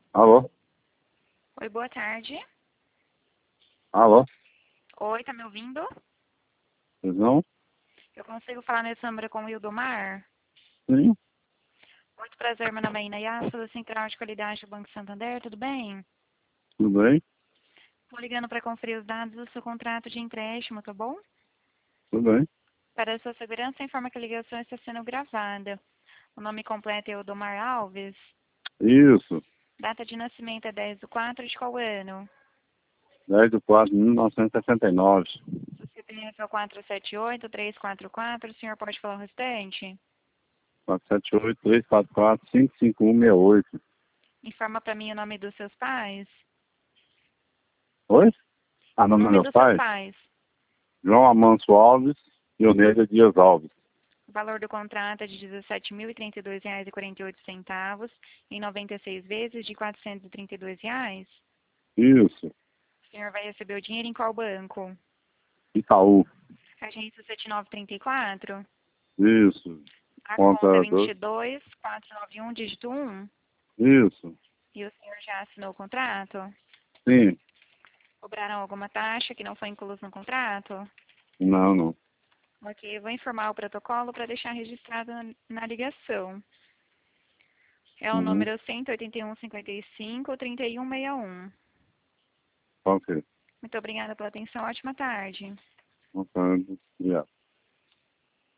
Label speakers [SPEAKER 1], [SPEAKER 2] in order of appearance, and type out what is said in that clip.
[SPEAKER 1] Alô?
[SPEAKER 2] Oi, boa tarde.
[SPEAKER 1] Alô?
[SPEAKER 2] Oi, tá me ouvindo?
[SPEAKER 1] Pois não?
[SPEAKER 2] Eu consigo falar nesse número com o Ildomar?
[SPEAKER 1] Sim,
[SPEAKER 2] Muito prazer, meu nome é Inayá, sou da Central de Qualidade do Banco Santander, tudo bem?
[SPEAKER 1] tudo bem?
[SPEAKER 2] Estou ligando para conferir os dados do seu contrato de empréstimo, tá bom?
[SPEAKER 1] Tudo bem.
[SPEAKER 2] Para a sua segurança, informa que a ligação está sendo gravada. O nome completo é Ildomar Alves.
[SPEAKER 1] Isso,
[SPEAKER 2] Data de nascimento é 10/4 de qual ano?
[SPEAKER 1] 10/4/1969.
[SPEAKER 2] O CPF é o 478-344, o senhor pode falar o restante?
[SPEAKER 1] 478-344-55168.
[SPEAKER 2] Informa para mim o nome dos seus pais.
[SPEAKER 1] Oi?
[SPEAKER 2] O
[SPEAKER 1] Nome do
[SPEAKER 2] nome
[SPEAKER 1] meu
[SPEAKER 2] dos seus
[SPEAKER 1] pai?
[SPEAKER 2] pais.
[SPEAKER 1] João Amanso Alves e Onélia Dias Alves.
[SPEAKER 2] O valor do contrato é de R$ 17.032,48 em 96 vezes de R$ 432.
[SPEAKER 1] Isso,
[SPEAKER 2] O senhor vai receber o dinheiro em qual banco?
[SPEAKER 1] Itaú.
[SPEAKER 2] Agência 7934.
[SPEAKER 1] Isso,
[SPEAKER 2] A conta é
[SPEAKER 1] conta do...
[SPEAKER 2] 22491, dígito 1.
[SPEAKER 1] Isso,
[SPEAKER 2] E o senhor já assinou o contrato?
[SPEAKER 1] sim.
[SPEAKER 2] Cobraram alguma taxa que não foi incluso no contrato?
[SPEAKER 1] Não, não.
[SPEAKER 2] Ok, eu vou informar o protocolo para deixar registrado na ligação. É o
[SPEAKER 1] Uhum.
[SPEAKER 2] número 181-55-3161.
[SPEAKER 1] Ok.
[SPEAKER 2] Muito obrigada pela atenção. Ótima tarde.
[SPEAKER 1] Ok, obrigado.